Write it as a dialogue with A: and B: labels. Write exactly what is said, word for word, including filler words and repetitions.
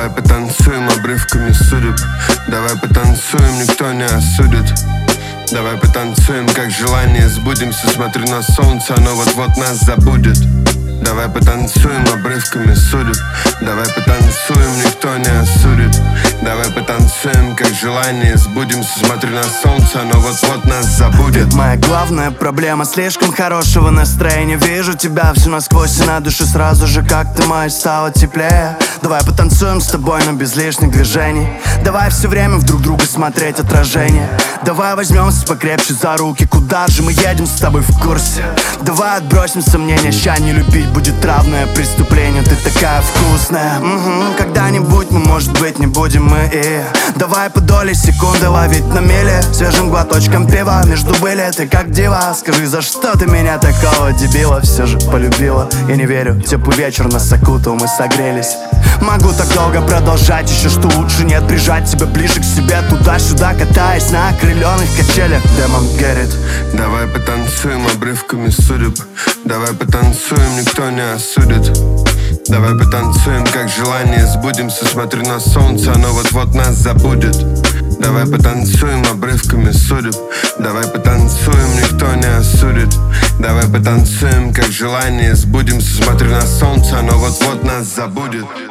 A: Давай потанцуем обрывками судеб. Давай потанцуем, никто не осудит. Давай потанцуем, как желание сбудемся. Смотрю на солнце, оно вот-вот нас забудет. Давай потанцуем обрывками судеб. Давай потанцуем, никто не осудит. Давай потанцуем, как желание сбудемся. Смотрю на солнце, оно вот-вот нас забудет.
B: Моя главная проблема — слишком хорошего настроения. Вижу тебя всю насквозь, и на душе сразу же как-то мать стало теплее. Давай потанцуем с тобой, но без лишних движений. Давай все время в друг друга смотреть отражение. Давай возьмемся покрепче за руки. Куда же мы едем с тобой, в курсе? Давай отбросим сомнения, ща не любить будет равное преступление. Ты такая вкусная. Угу. Когда-нибудь мы, может быть, не будем мы и давай по доле секунды ловить на мели свежим глоточком пива между были. Ты как дива, скажи, за что ты меня такого дебила все же полюбила? Я не верю, теплый вечер нас окутал, мы согрелись. Могу так долго продолжать, еще что лучше нет, прижать тебя ближе к себе, туда-сюда катаясь на окрыленных качелях. Демон Геррит.
A: Давай потанцуем обрывками судеб. Давай потанцуем, никто не осудит. Давай потанцуем, как желание сбудемся. Смотрю на солнце, оно вот-вот нас забудет. Давай потанцуем обрывками судеб. Давай потанцуем, никто не осудит. Давай потанцуем, как желание сбудемся. Смотрю на солнце, оно вот-вот нас забудет.